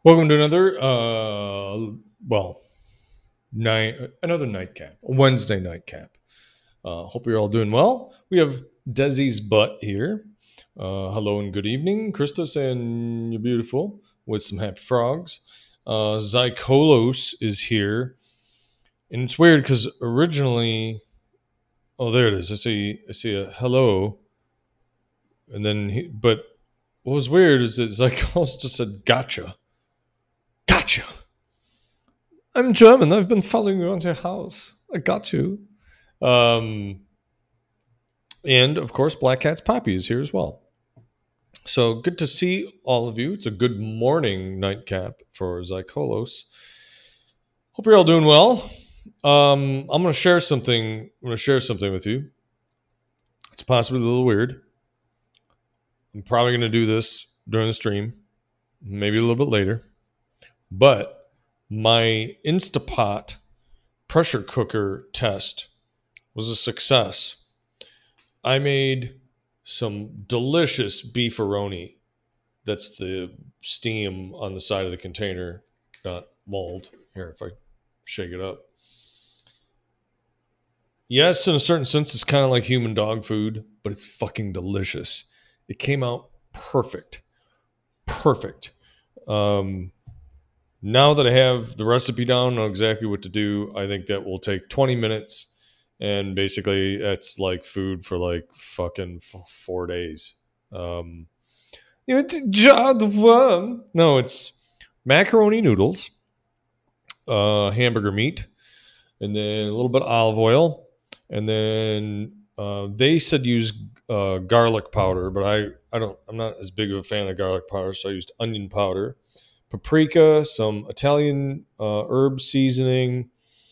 Welcome to well, another nightcap, a Wednesday nightcap. Hope you're all doing well. We have Desi's butt here. Hello and good evening, Krista saying you're beautiful with some happy frogs. Zykolos is here, and it's weird because originally, oh, there it is. I see a hello, and then but what was weird is that Zykolos just said gotcha, gotcha. I'm German. I've been following you around your house. I got you. Um, and of course, Black Cat's Poppy is here as well. So good to see all of you. It's a good morning nightcap for Zykolos. Hope you're all doing well. I'm going to share something. I'm going to share something with you. It's possibly a little weird. I'm probably going to do this during the stream, maybe a little bit later. But my Instapot pressure cooker test was a success. I made some delicious beefaroni. That's the steam on the side of the container, not mold. Here, if I shake it up. Yes, in a certain sense, it's kind of like human dog food, but it's fucking delicious. It came out perfect. Perfect. Um, Now that I have the recipe down, know exactly what to do, I think that will take 20 minutes. And basically, that's like food for like fucking 4 days. Um, it's jar de worm. No, it's macaroni noodles, hamburger meat, and then a little bit of olive oil. And then they said use garlic powder, but I don't. I'm not as big of a fan of garlic powder, so I used onion powder, paprika, some Italian herb seasoning.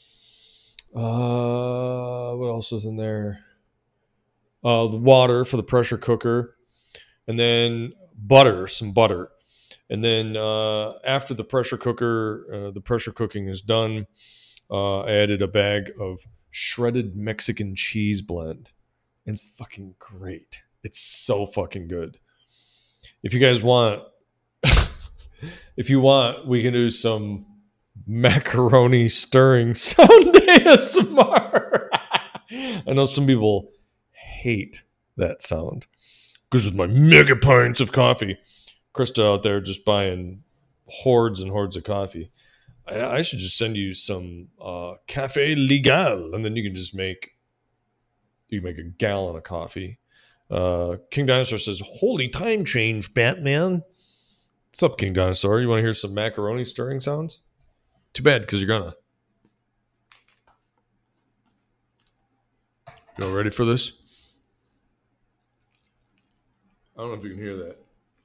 What else was in there? The water for the pressure cooker, and then butter, some butter. And then after the pressure cooking is done, I added a bag of shredded Mexican cheese blend. And it's fucking great. It's so fucking good. If you guys want, if you want, we can do some macaroni stirring sound ASMR. I know some people hate that sound because with my mega pints of coffee, Krista out there just buying hordes and hordes of coffee. I should just send you some Cafe Legal, and then you can make a gallon of coffee. King Dinosaur says, "Holy time change, Batman." What's up, King Dinosaur? You want to hear some macaroni stirring sounds? Too bad, because you're gonna. You all ready for this? I don't know if you can hear that.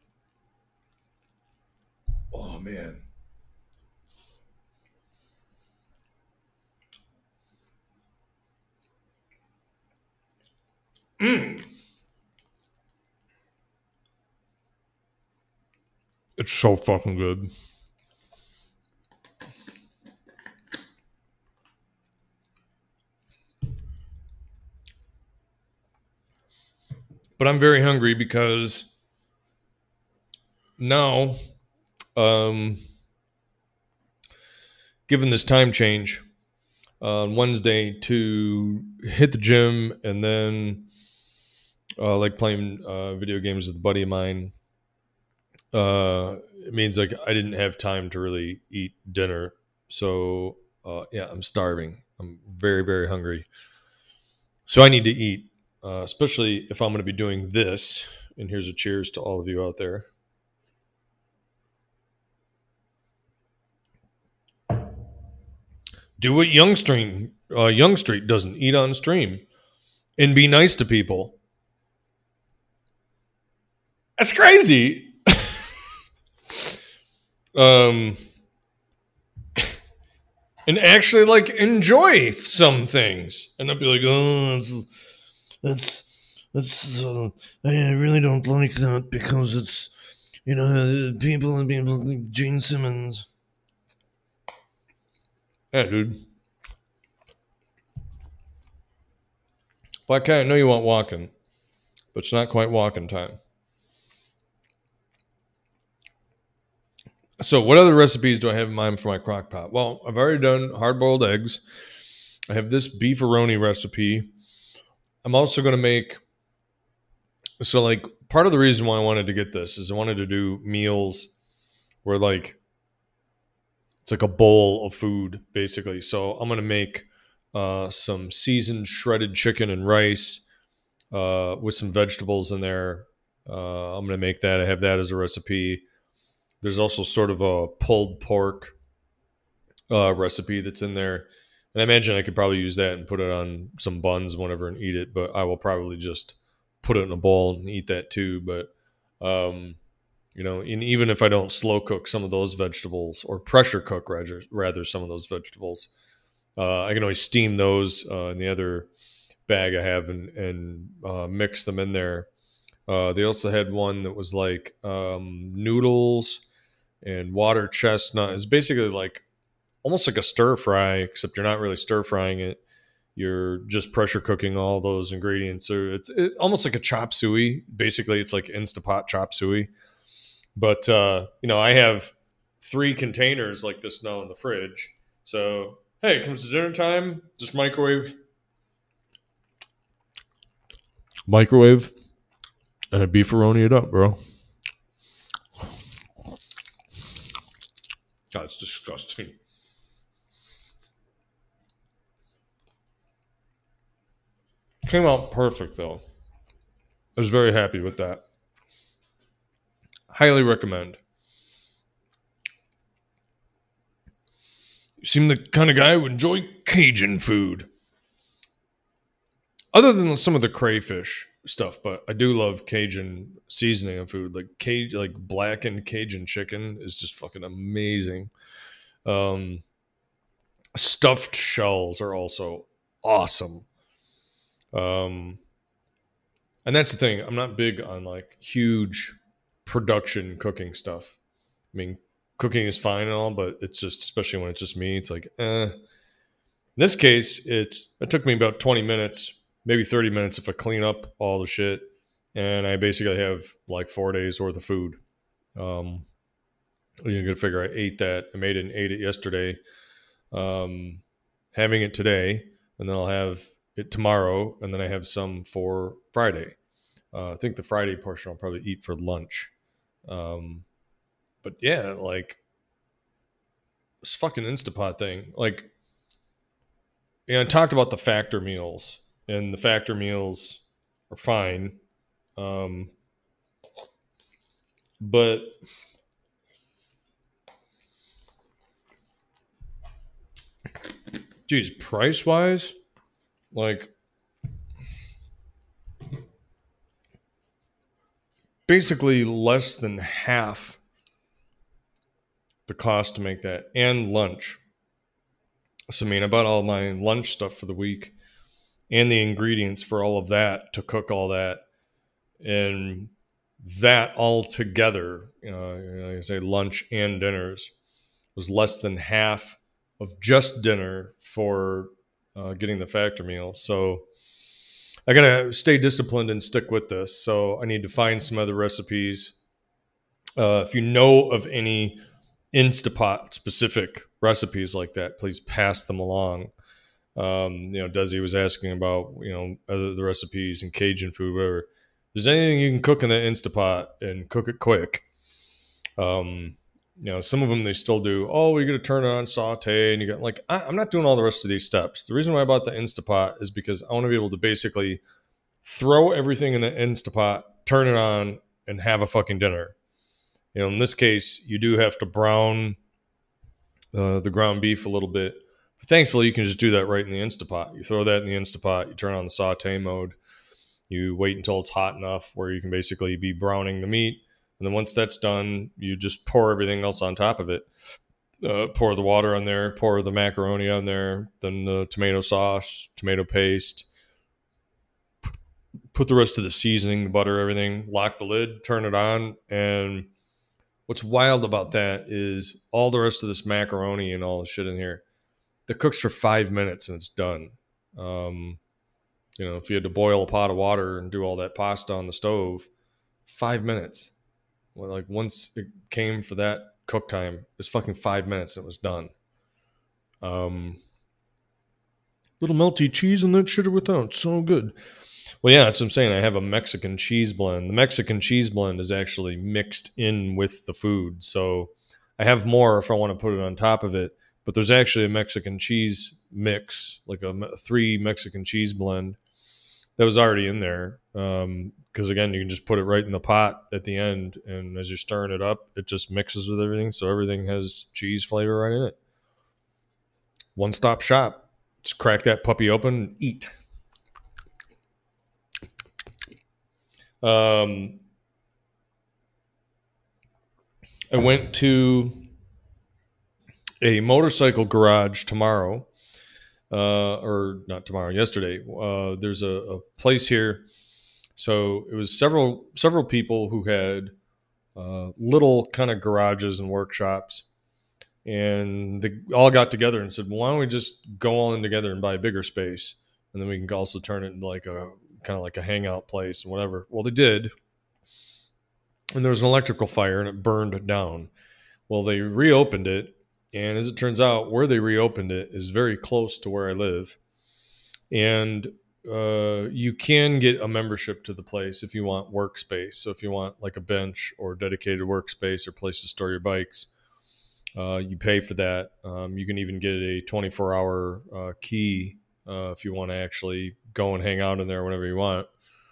Oh man. It's so fucking good. But I'm very hungry because now, um, given this time change on Wednesday to hit the gym and then like playing video games with a buddy of mine, it means like I didn't have time to really eat dinner. So yeah, I'm starving. I'm very, very hungry. So I need to eat, especially if I'm going to be doing this. And here's a cheers to all of you out there. Do what Young Street doesn't eat on stream and be nice to people. That's crazy. um, and actually like enjoy some things, and I'd be like, oh, that's I really don't like that because it's people and people like Gene Simmons. Yeah, dude. Black Cat, I know you want walking, but it's not quite walking time. So, what other recipes do I have in mind for my crock pot? Well, I've already done hard boiled eggs. I have this beefaroni recipe. I'm also going to make, so like, part of the reason why I wanted to get this is I wanted to do meals where, like, it's like a bowl of food, basically. So, I'm going to make some seasoned shredded chicken and rice with some vegetables in there. I'm going to make that. I have that as a recipe. There's also sort of a pulled pork recipe that's in there. And I imagine I could probably use that and put it on some buns whenever and eat it, but I will probably just put it in a bowl and eat that too. But, and even if I don't slow cook some of those vegetables or pressure cook rather some of those vegetables, I can always steam those in the other bag I have and mix them in there. They also had one that was like noodles and water chestnut. It's basically like almost like a stir fry, except you're not really stir frying it. You're just pressure cooking all those ingredients. So it's almost like a chop suey. Basically, it's like Instapot chop suey. But I have 3 containers like this now in the fridge. So hey, it comes to dinner time, just microwave, and a beefaroni it up, bro. God, it's disgusting. Came out perfect though. I was very happy with that. Highly recommend. You seem the kind of guy who enjoy Cajun food. Other than some of the crayfish stuff, but I do love Cajun seasoning on food. Like blackened Cajun chicken is just fucking amazing. Um, Stuffed shells are also awesome. Um, and that's the thing. I'm not big on like huge production cooking stuff. I mean, cooking is fine and all, but it's just, especially when it's just me, it's like, In this case, it took me about 20 minutes, maybe 30 minutes if I clean up all the shit. And I basically have like 4 days worth of food. You got to figure I ate that. I made it and ate it yesterday. Having it today, and then I'll have it tomorrow, and then I have some for Friday. I think the Friday portion I'll probably eat for lunch. But yeah, like this fucking Instapot thing. Like, I talked about the factor meals, and the factor meals are fine. Um, but geez, price wise, like basically less than half the cost to make that and lunch. So I mean, I bought all my lunch stuff for the week and the ingredients for all of that to cook all that, and that all together, like I say, lunch and dinners was less than half of just dinner for getting the factor meal. So I gotta stay disciplined and stick with this. So I need to find some other recipes. If you know of any Instapot specific recipes like that, please pass them along. Desi was asking about the recipes and Cajun food, whatever. If there's anything you can cook in the Instapot and cook it quick. Some of them they still do. Oh, you're gonna turn it on, saute, and you got like I'm not doing all the rest of these steps. The reason why I bought the Instapot is because I want to be able to basically throw everything in the Instapot, turn it on, and have a fucking dinner. In this case, you do have to brown the ground beef a little bit. But thankfully, you can just do that right in the Instapot. You throw that in the Instapot, you turn on the saute mode, you wait until it's hot enough where you can basically be browning the meat. And then once that's done, you just pour everything else on top of it. Pour the water on there, pour the macaroni on there, then the tomato sauce, tomato paste, put the rest of the seasoning, the butter, everything, lock the lid, turn it on. And what's wild about that is all the rest of this macaroni and all the shit in here that cooks for 5 minutes and it's done. If you had to boil a pot of water and do all that pasta on the stove, 5 minutes. Well, like once it came for that cook time. It was fucking 5 minutes and it was done. Little melty cheese and that shit without. So good. Well, yeah, that's what I'm saying. I have a Mexican cheese blend. The Mexican cheese blend is actually mixed in with the food. So I have more if I want to put it on top of it. But there's actually a Mexican cheese mix, like a 3 Mexican cheese blend that was already in there. Because again, you can just put it right in the pot at the end. And as you're stirring it up, it just mixes with everything. So everything has cheese flavor right in it. One-stop shop. Just crack that puppy open and eat. I went to a motorcycle garage tomorrow, or not tomorrow, yesterday. There's a place here. So it was several people who had little kind of garages and workshops, and they all got together and said, well, "Why don't we just go all in together and buy a bigger space, and then we can also turn it into like a kind of like a hangout place and whatever." Well, they did, and there was an electrical fire and it burned down. Well, they reopened it, and as it turns out, where they reopened it is very close to where I live, and you can get a membership to the place if you want workspace. So if you want like a bench or dedicated workspace or place to store your bikes, you pay for that. You can even get a 24-hour key if you want to actually go and hang out in there whenever you want.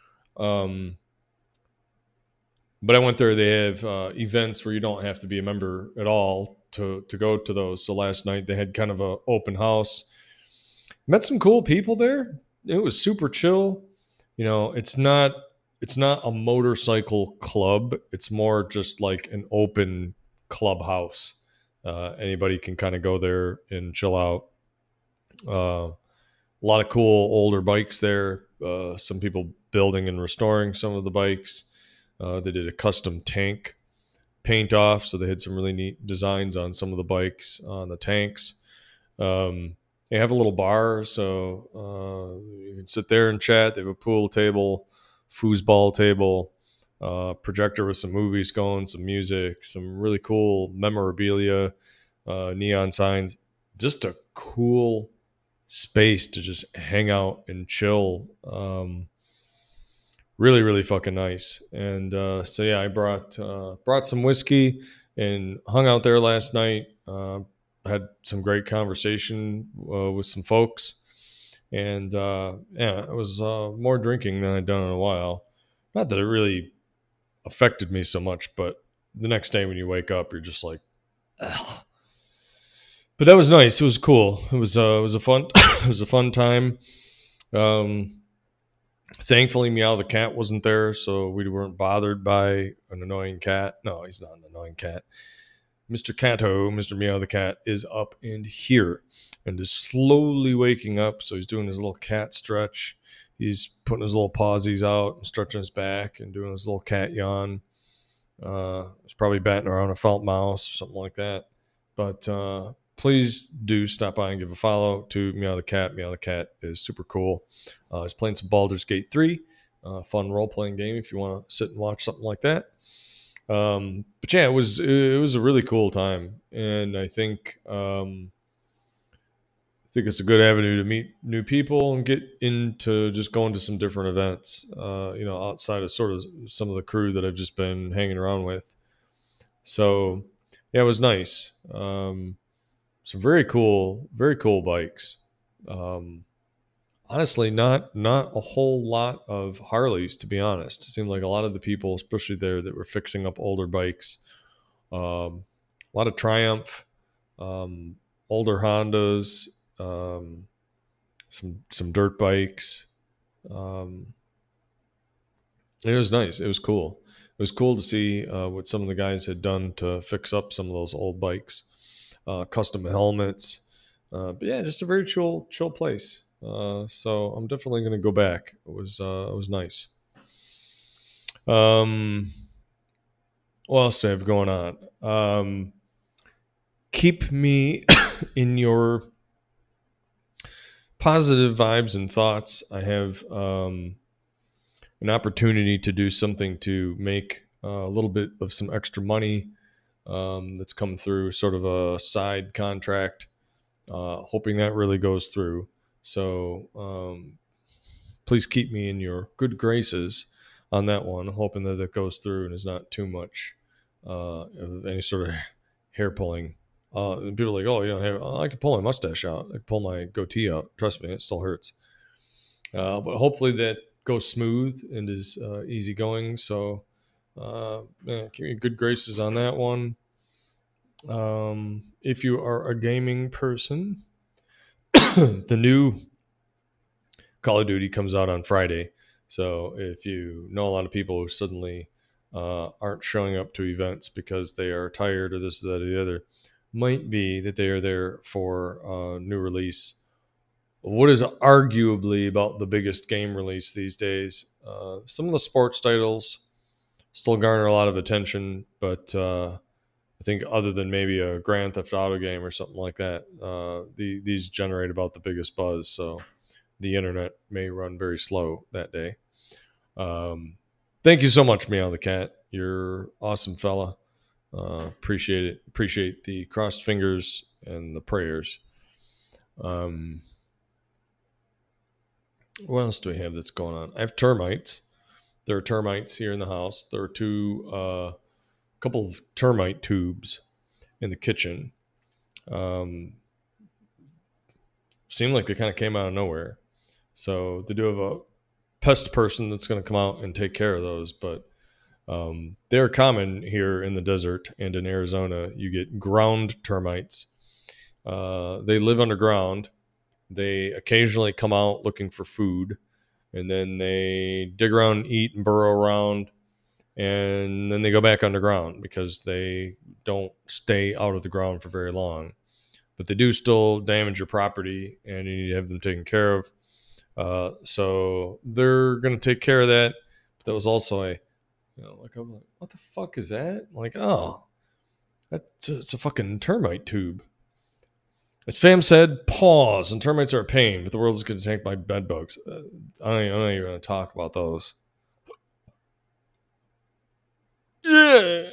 But I went there. They have events where you don't have to be a member at all to go to those. So last night they had kind of a open house. Met some cool people there. It was super chill. You know, it's not a motorcycle club. It's more just like an open clubhouse. Anybody can kind of go there and chill out. A lot of cool older bikes there. Some people building and restoring some of the bikes. They did a custom tank paint off, so they had some really neat designs on some of the bikes on the tanks. They have a little bar, so you can sit there and chat. They have a pool table, foosball table, projector with some movies going, some music, some really cool memorabilia, neon signs. Just a cool space to just hang out and chill. Really, really fucking nice. And so yeah, I brought some whiskey and hung out there last night. Had some great conversation with some folks, and yeah, it was more drinking than I'd done in a while. Not that it really affected me so much, but the next day when you wake up, you're just like, ugh. But that was nice. It was cool. It was a fun it was a fun time. Thankfully, Meow the cat wasn't there, so we weren't bothered by an annoying cat. No, he's not an annoying cat. Mr. Cato, Mr. Meow the cat, is up and here and is slowly waking up. So he's doing his little cat stretch. He's putting his little pawsies out and stretching his back and doing his little cat yawn. He's probably batting around a felt mouse or something like that. But please do stop by and give a follow to Meow the cat. Meow the cat is super cool. He's playing some Baldur's Gate 3. Fun role-playing game if you want to sit and watch something like that. But yeah, it was a really cool time, and I think it's a good avenue to meet new people and get into just going to some different events. Outside of sort of some of the crew that I've just been hanging around with. So yeah, it was nice. Some very cool bikes. Honestly, not a whole lot of Harleys, to be honest. It seemed like a lot of the people, especially there, that were fixing up older bikes. A lot of Triumph, older Hondas, some dirt bikes. It was nice. It was cool. It was cool to see what some of the guys had done to fix up some of those old bikes. Custom helmets. But yeah, just a very chill place. So I'm definitely going to go back. It was nice. What else do I have going on? Keep me in your positive vibes and thoughts. I have an opportunity to do something to make a little bit of some extra money that's come through, sort of a side contract. Hoping that really goes through. So please keep me in your good graces on that one. I'm hoping that it goes through and is not too much of any sort of hair pulling. People are like, oh, I can pull my mustache out. I can pull my goatee out. Trust me, it still hurts. But hopefully that goes smooth and is easygoing. So, keep me good graces on that one. If you are a gaming person, the new Call of Duty comes out on Friday. So if you know a lot of people who suddenly aren't showing up to events because they are tired or this, that, or the other, might be that they are there for a new release. What is arguably about the biggest game release these days? Some of the sports titles still garner a lot of attention, but I think other than maybe a Grand Theft Auto game or something like that, these generate about the biggest buzz. So the internet may run very slow that day. Thank you so much, Meow the Cat. You're awesome fella. Appreciate it. Appreciate the crossed fingers and the prayers. What else do we have that's going on? I have termites. There are termites here in the house. There are couple of termite tubes in the kitchen. Seemed like they kind of came out of nowhere. So they do have a pest person that's going to come out and take care of those. But they're common here in the desert and in Arizona. You get ground termites. They live underground. They occasionally come out looking for food, and then they dig around, eat, and burrow around, and then they go back underground because they don't stay out of the ground for very long. But they do still damage your property, and you need to have them taken care of. So they're going to take care of that. But that was also I'm like, what the fuck is that? I'm like, oh, it's a fucking termite tube. As Fam said, pause, and termites are a pain, but the world is going to tank by bed bugs. I'm not even going to talk about those. Yeah.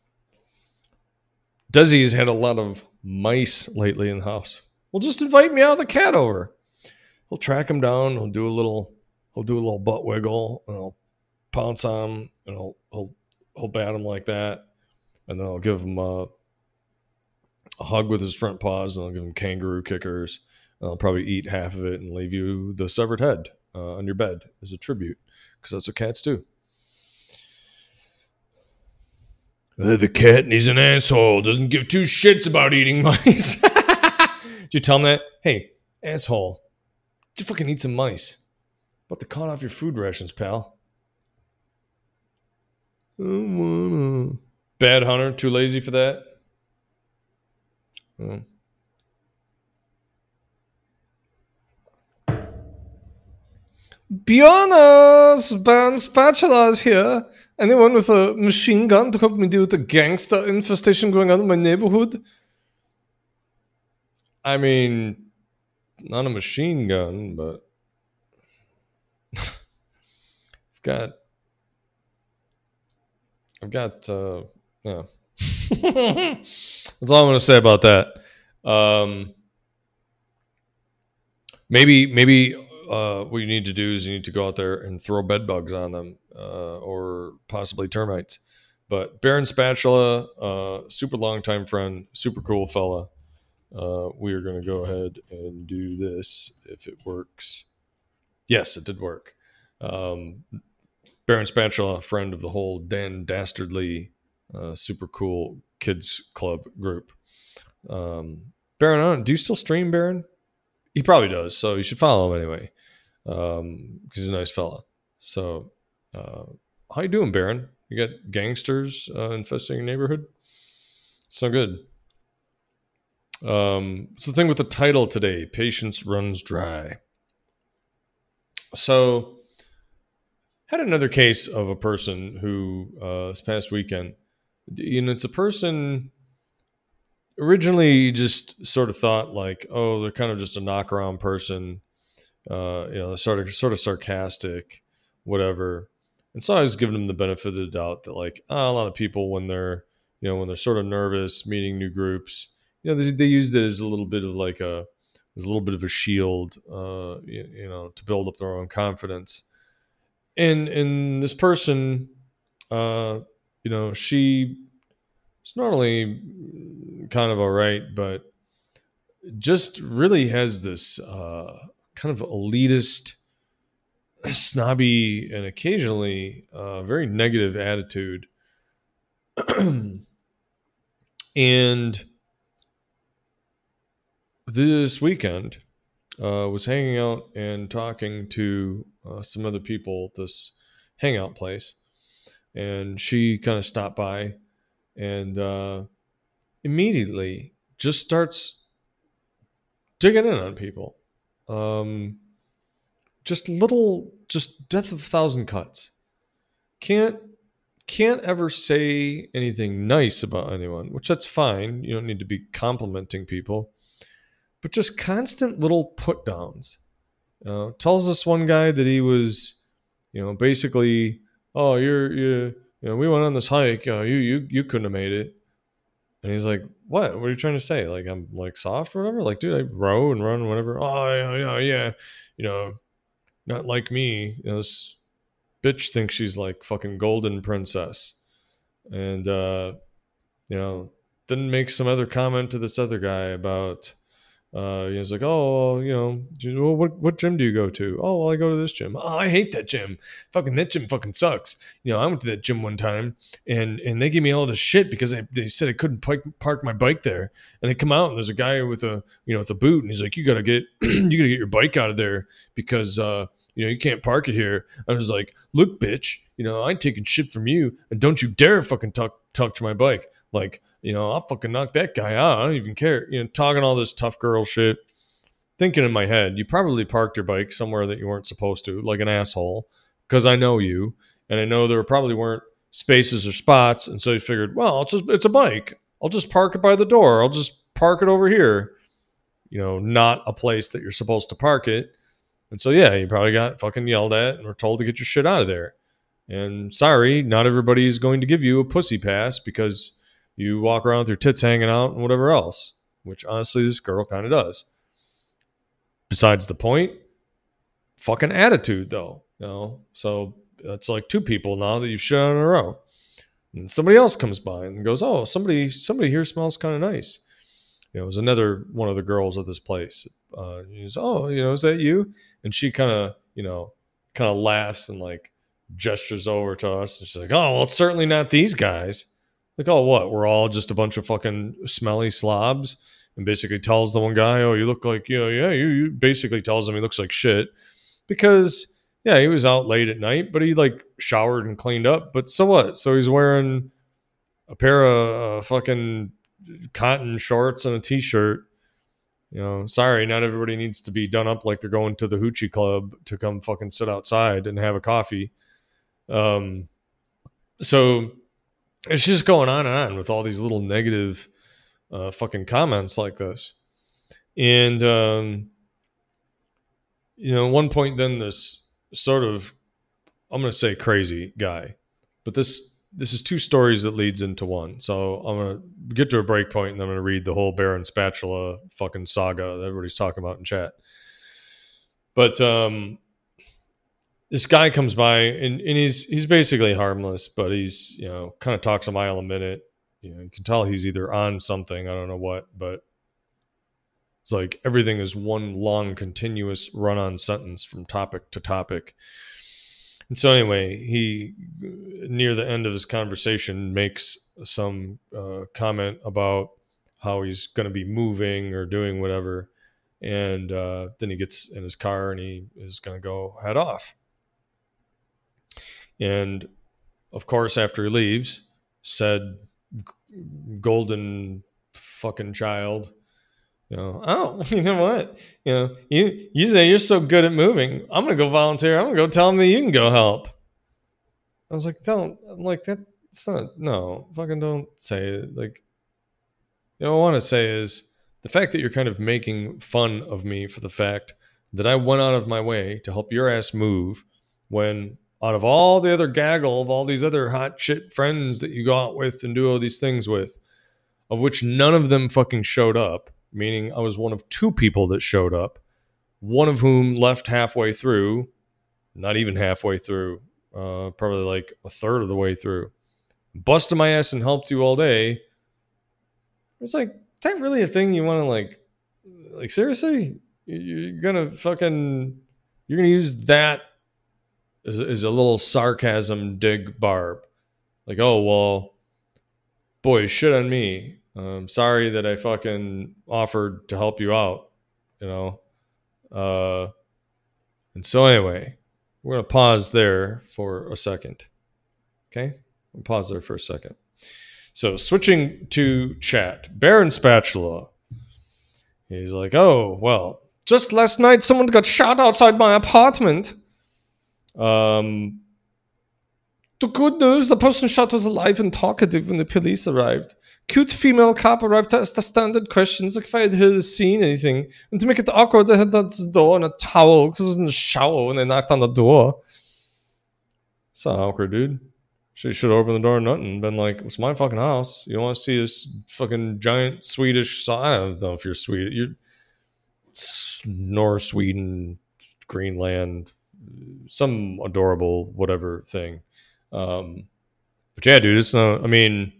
Desi's had a lot of mice lately in the house. Well, just invite Meow the Cat over. He'll track him down. He'll do a little butt wiggle, and I'll pounce on him, and he'll bat him like that, and then I'll give him a hug with his front paws, and I'll give him kangaroo kickers, and I'll probably eat half of it and leave you the severed head on your bed as a tribute, because that's what cats do. The cat needs an asshole. Doesn't give two shits about eating mice. Did you tell him that? Hey, asshole, did you fucking eat some mice? About to cut off your food rations, pal. I don't wanna. Bad hunter, too lazy for that. Bjorn's Baron Spatula is here. Anyone with a machine gun to help me deal with the gangster infestation going on in my neighborhood? I mean, not a machine gun, but I've got, yeah. That's all I'm going to say about that. Maybe what you need to do is you need to go out there and throw bed bugs on them, or possibly termites. But Baron Spatula, super long time friend, super cool fella. We are going to go ahead and do this if it works. Yes, it did work. Baron Spatula, friend of the whole Dan Dastardly, super cool kids club group. Baron, do you still stream, Baron? He probably does, so you should follow him anyway, because he's a nice fella. So, how you doing, Baron? You got gangsters infesting your neighborhood? It's no good. What's the thing with the title today? Patience runs dry. So, had another case of a person who this past weekend, it's a person originally just sort of thought like, oh, they're kind of just a knock around person, sort of sarcastic, whatever. And so I was giving them the benefit of the doubt that like, a lot of people when they're when they're sort of nervous meeting new groups, they use it as a little bit of like a shield, to build up their own confidence. And this person, she is not only kind of all right, but just really has this kind of elitist, snobby, and occasionally very negative attitude. And this weekend, was hanging out and talking to some other people at this hangout place, and she kind of stopped by and immediately just starts digging in on people. Just death of a thousand cuts. Can't ever say anything nice about anyone, which that's fine. You don't need to be complimenting people, but just constant little put downs. Tells us one guy that he was, basically, oh, we went on this hike. You couldn't have made it. And he's like, what? What are you trying to say? Like, I'm like soft or whatever? Like, dude, I row and run, whatever. Oh, yeah. Not like me. This bitch thinks she's like fucking golden princess. And, then makes some other comment to this other guy about, he's like, oh, what gym do you go to? Oh, well, I go to this gym. Oh, I hate that gym. Fucking that gym fucking sucks. I went to that gym one time, and they gave me all this shit because they said I couldn't park my bike there. And they come out, and there's a guy with a boot, and he's like, you gotta get your bike out of there because you can't park it here. I was like, look, bitch, I ain't taking shit from you, and don't you dare fucking talk to my bike. Like, I'll fucking knock that guy out. I don't even care. Talking all this tough girl shit. Thinking in my head, you probably parked your bike somewhere that you weren't supposed to, like an asshole, because I know you, and I know there probably weren't spaces or spots, and so you figured, well, it's a bike. I'll just park it by the door. I'll just park it over here. Not a place that you're supposed to park it. And so, yeah, you probably got fucking yelled at and were told to get your shit out of there. And sorry, not everybody is going to give you a pussy pass because you walk around with your tits hanging out and whatever else, which honestly this girl kind of does. Besides the point, fucking attitude though, So that's like two people now that you've shit on in a row. And somebody else comes by and goes, oh, somebody here smells kind of nice. It was another one of the girls at this place. He's, oh, is that you? And she kind of laughs and like gestures over to us. And she's like, oh, well, it's certainly not these guys. Like, oh, what? We're all just a bunch of fucking smelly slobs. And basically tells the one guy, oh, you look like, you basically tells him he looks like shit. Because, yeah, he was out late at night, but he like showered and cleaned up. But so what? So he's wearing a pair of fucking cotton shorts and a t-shirt. Sorry, not everybody needs to be done up like they're going to the hoochie club to come fucking sit outside and have a coffee. So it's just going on and on with all these little negative fucking comments like this. And, at one point then this sort of, I'm going to say crazy guy, but this is two stories that leads into one. So I'm going to get to a break point and then I'm going to read the whole Baron Spatula fucking saga that everybody's talking about in chat. But this guy comes by and he's basically harmless, but he's, kind of talks a mile a minute. You can tell he's either on something, I don't know what, but it's like everything is one long continuous run-on sentence from topic to topic. And so anyway, he, near the end of his conversation, makes some comment about how he's going to be moving or doing whatever. And then he gets in his car and he is going to go head off. And of course, after he leaves, said golden fucking child, oh, you know what? You say you're so good at moving. I'm going to go volunteer. I'm going to go tell him that you can go help. I was like, fucking don't say it. Like, what I want to say is the fact that you're kind of making fun of me for the fact that I went out of my way to help your ass move when out of all the other gaggle of all these other hot shit friends that you go out with and do all these things with, of which none of them fucking showed up, meaning I was one of 2 people that showed up, one of whom left halfway through, not even halfway through, probably like a third of the way through. Busted my ass and helped you all day. It's like, is that really a thing you want to like seriously? You're gonna use that as a little sarcasm dig, Barb. Like, oh, well, boy, shit on me. Sorry that I fucking offered to help you out, you know? And so anyway, we're going to pause there for a second. Okay? We'll pause there for a second. So switching to chat. Baron Spatula. He's like, oh, well, just last night someone got shot outside my apartment. The good news, the person shot was alive and talkative when the police arrived. Cute female cop arrived to ask the standard questions like if I had heard or seen anything. And to make it awkward, they had the door and a towel because it was in the shower when they knocked on the door. It's not awkward, dude. She should have opened the door or nothing and been like, it's my fucking house. You don't want to see this fucking giant Swedish... I don't know if you're Swedish. You're North Sweden, Greenland, some adorable whatever thing. But yeah, dude, it's not good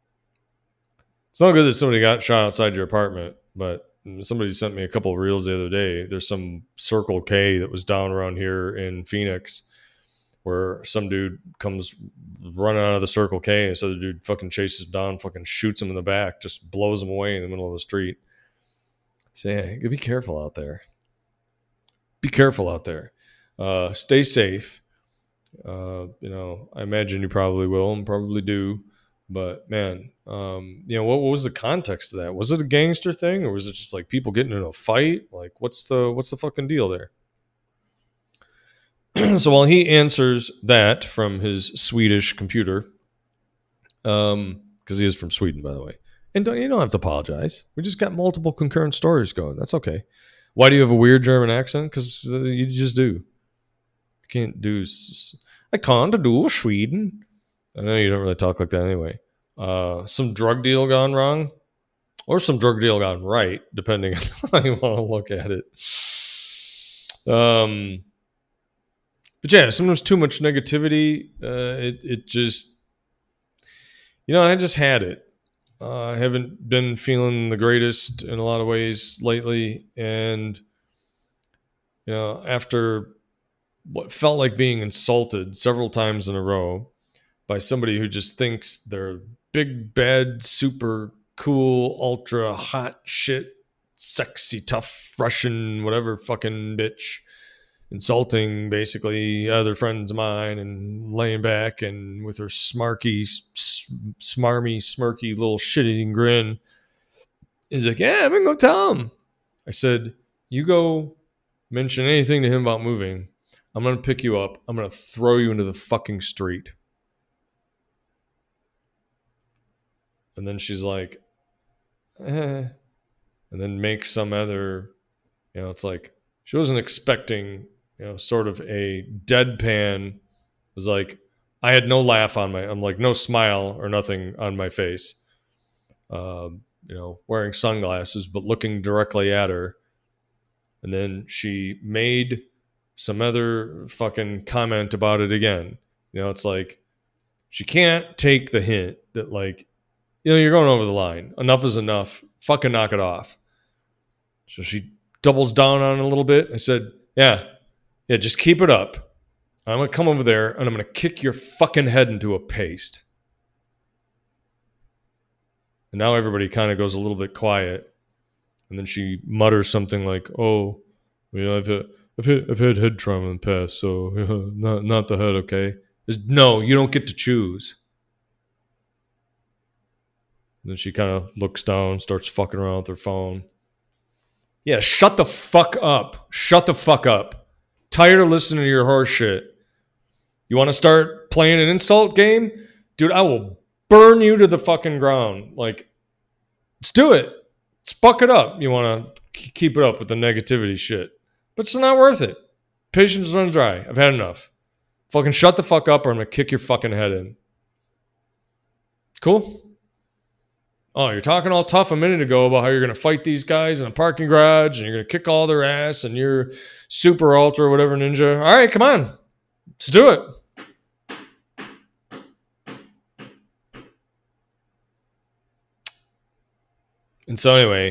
that somebody got shot outside your apartment, but somebody sent me a couple of reels the other day. There's some Circle K that was down around here in Phoenix where some dude comes running out of the Circle K and so the dude fucking chases him down, fucking shoots him in the back, just blows him away in the middle of the street. So yeah, be careful out there. Be careful out there. Stay safe. I imagine you probably will and probably do, but man, what was the context of that? Was it a gangster thing or was it just like people getting in a fight? Like, what's the fucking deal there? So while he answers that from his Swedish computer, because he is from Sweden, by the way, and you don't have to apologize. We just got multiple concurrent stories going. That's okay. Why do you have a weird German accent? Because you just do. You can't do... I can't do Sweden. I know you don't really talk like that anyway. Some drug deal gone wrong, or some drug deal gone right, depending on how you want to look at it. But yeah, sometimes too much negativity. It just, I just had it. I haven't been feeling the greatest in a lot of ways lately, and after what felt like being insulted several times in a row by somebody who just thinks they're big, bad, super cool, ultra hot shit, sexy, tough Russian, whatever fucking bitch, insulting basically other friends of mine and laying back and with her smarmy, smirky little shit-eating grin. He's like, yeah, I'm going to go tell him. I said, you go mention anything to him about moving. I'm going to pick you up. I'm going to throw you into the fucking street. And then she's like, and then makes some other, it's like, she wasn't expecting, sort of a deadpan. It was like, I had no laugh on I'm like, no smile or nothing on my face. Wearing sunglasses, but looking directly at her. And then she made some other fucking comment about it again. It's like, she can't take the hint that like, you're going over the line. Enough is enough. Fucking knock it off. So she doubles down on it a little bit. I said, yeah, just keep it up. I'm going to come over there and I'm going to kick your fucking head into a paste. And now everybody kind of goes a little bit quiet. And then she mutters something like, oh, I've had head trauma in the past, so not the head, okay? No, you don't get to choose. And then she kind of looks down, starts fucking around with her phone. Yeah, shut the fuck up. Shut the fuck up. Tired of listening to your horse shit. You want to start playing an insult game? Dude, I will burn you to the fucking ground. Like, let's do it. Let's fuck it up. You want to keep it up with the negativity shit. But it's not worth it. Patience runs dry. I've had enough. Fucking shut the fuck up or I'm going to kick your fucking head in. Cool? Oh, you're talking all tough a minute ago about how you're going to fight these guys in a parking garage and you're going to kick all their ass and you're super ultra whatever ninja. All right, come on. Let's do it. And so anyway,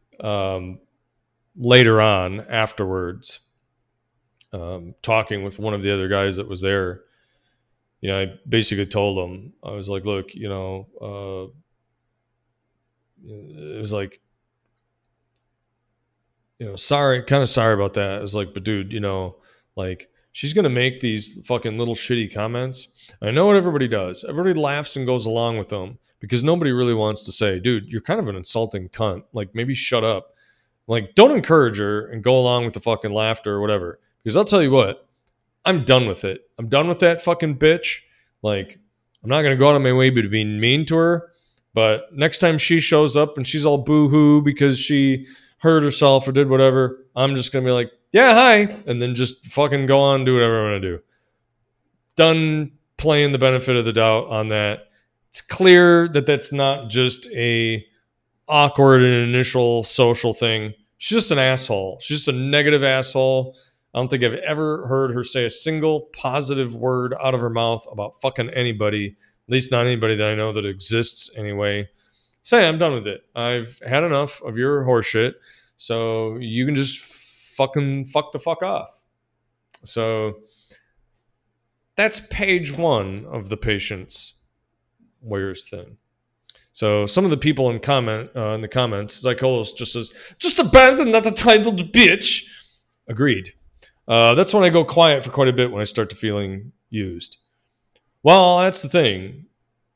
later on, afterwards, talking with one of the other guys that was there, I basically told him, I was like, look, it was like, sorry, kind of sorry about that. It was like, but dude, like she's going to make these fucking little shitty comments. I know what everybody does. Everybody laughs and goes along with them because nobody really wants to say, dude, you're kind of an insulting cunt. Like maybe shut up. Like don't encourage her and go along with the fucking laughter or whatever. Because I'll tell you what, I'm done with it. I'm done with that fucking bitch. Like I'm not going to go out of my way to be mean to her. But next time she shows up and she's all boo-hoo because she hurt herself or did whatever, I'm just going to be like, yeah, hi. And then just fucking go on and do whatever I'm going to do. Done playing the benefit of the doubt on that. It's clear that that's not just a awkward and initial social thing. She's just an asshole. She's just a negative asshole. I don't think I've ever heard her say a single positive word out of her mouth about fucking anybody. At least not anybody that I know that exists anyway. Say, I'm done with it. I've had enough of your horseshit. So you can just fucking fuck the fuck off. So that's page 1 of the Patience Wears Thin. So some of the people in the comments, Zykolos just says, just abandon that entitled bitch. Agreed. That's when I go quiet for quite a bit when I start to feeling used. Well, that's the thing.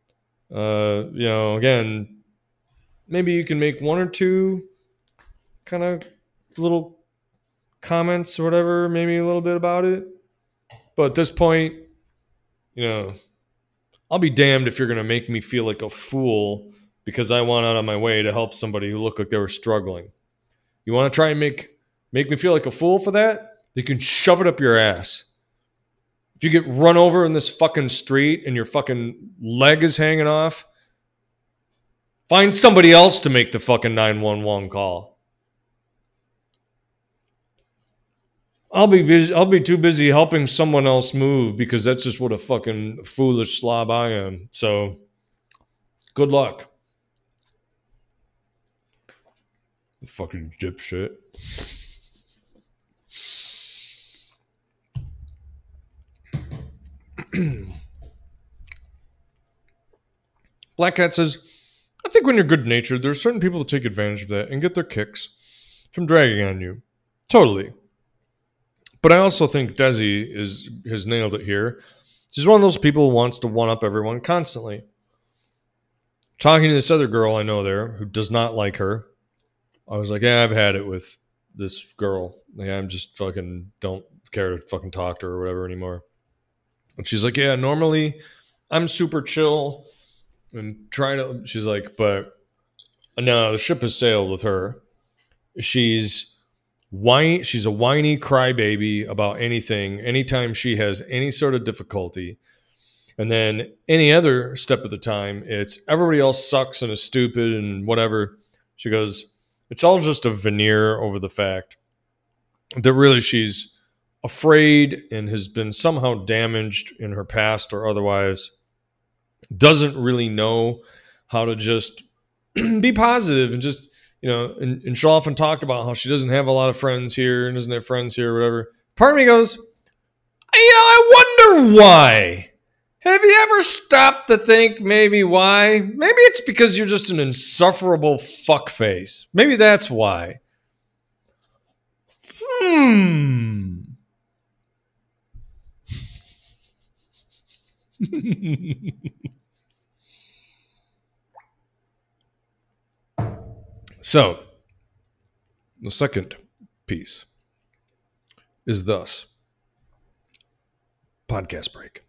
Again, maybe you can make 1 or 2 kind of little comments or whatever, maybe a little bit about it. But at this point, I'll be damned if you're going to make me feel like a fool because I went out of my way to help somebody who looked like they were struggling. You want to try and make me feel like a fool for that? You can shove it up your ass. If you get run over in this fucking street and your fucking leg is hanging off, find somebody else to make the fucking 911 call. I'll be too busy helping someone else move because that's just what a fucking foolish slob I am. So, good luck. Fucking dipshit. Black Cat says, I think when you're good-natured, there are certain people that take advantage of that and get their kicks from dragging on you. Totally. But I also think Desi has nailed it here. She's one of those people who wants to one-up everyone constantly. Talking to this other girl I know there who does not like her, I was like, yeah, I've had it with this girl. Yeah, I'm just fucking don't care to fucking talk to her or whatever anymore. And she's like, yeah, normally I'm super chill and she's like, but no, the ship has sailed with her. She's a whiny crybaby about anything, anytime she has any sort of difficulty. And then any other step of the time, it's everybody else sucks and is stupid and whatever. She goes, it's all just a veneer over the fact that really she's afraid and has been somehow damaged in her past or otherwise, doesn't really know how to just be positive and just, and she'll often talk about how she doesn't have a lot of friends here and doesn't have friends here or whatever. Part of me goes, I wonder why. Have you ever stopped to think maybe why? Maybe it's because you're just an insufferable fuckface. Maybe that's why. So, the second piece is thus. Podcast break.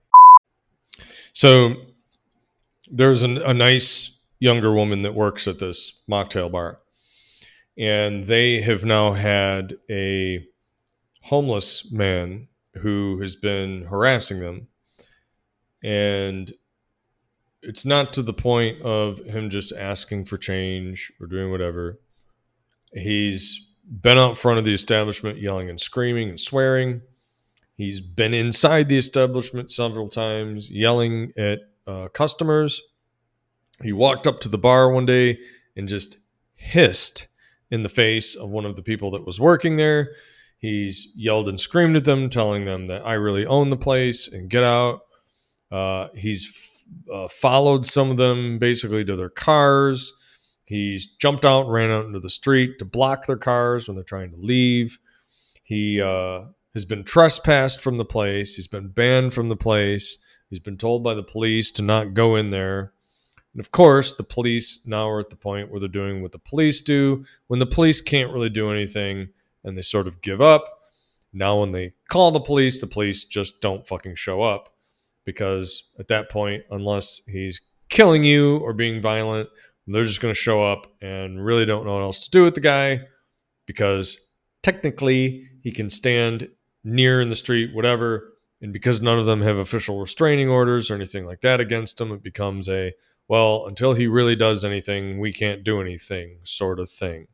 So, there's a nice younger woman that works at this mocktail bar. And they have now had a homeless man who has been harassing them. And it's not to the point of him just asking for change or doing whatever. He's been out front of the establishment yelling and screaming and swearing. He's been inside the establishment several times yelling at customers. He walked up to the bar one day and just hissed in the face of one of the people that was working there. He's yelled and screamed at them, telling them that I really own the place and get out. He's followed some of them basically to their cars. He's jumped out and ran out into the street to block their cars when they're trying to leave. He has been trespassed from the place. He's been banned from the place. He's been told by the police to not go in there. And of course, the police now are at the point where they're doing what the police do when the police can't really do anything and they sort of give up. Now, when they call the police just don't fucking show up because at that point, unless he's killing you or being violent, they're just going to show up and really don't know what else to do with the guy because technically he can stand near in the street, whatever. And because none of them have official restraining orders or anything like that against him, it becomes a, well, until he really does anything, we can't do anything sort of thing.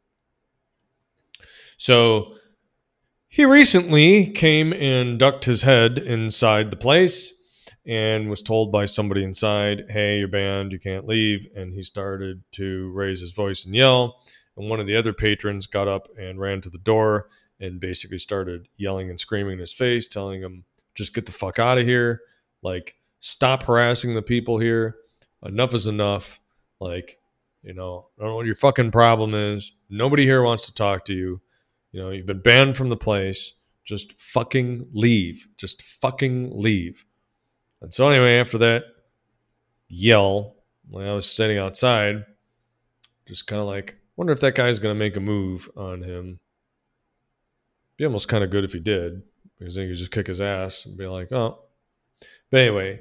So he recently came and ducked his head inside the place and was told by somebody inside, hey, you're banned, you can't leave. And he started to raise his voice and yell. And one of the other patrons got up and ran to the door and basically started yelling and screaming in his face, telling him, just get the fuck out of here. Like, stop harassing the people here. Enough is enough. Like, I don't know what your fucking problem is. Nobody here wants to talk to you. You've been banned from the place. Just fucking leave. Just fucking leave. And so anyway, after that yell, when I was sitting outside, just kind of like, wonder if that guy's going to make a move on him. Be almost kind of good if he did, because then he could just kick his ass and be like, oh. But anyway,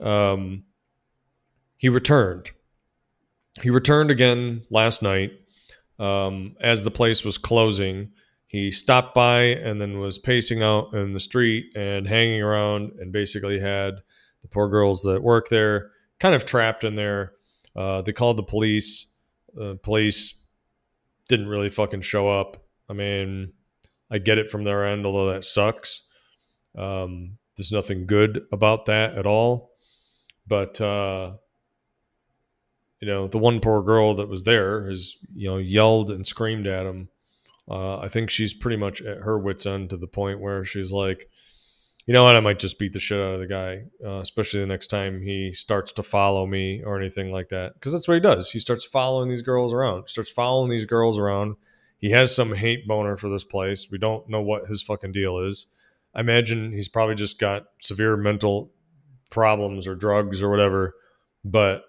he returned. He returned again last night as the place was closing. He stopped by and then was pacing out in the street and hanging around and basically had the poor girls that work there kind of trapped in there. They called the police. The police didn't really fucking show up. I mean, I get it from their end, although that sucks. There's nothing good about that at all. But, the one poor girl that was there has, yelled and screamed at him. I think she's pretty much at her wit's end to the point where she's like, you know what, I might just beat the shit out of the guy, especially the next time he starts to follow me or anything like that. Because that's what he does. He starts following these girls around. He has some hate boner for this place. We don't know what his fucking deal is. I imagine he's probably just got severe mental problems or drugs or whatever. But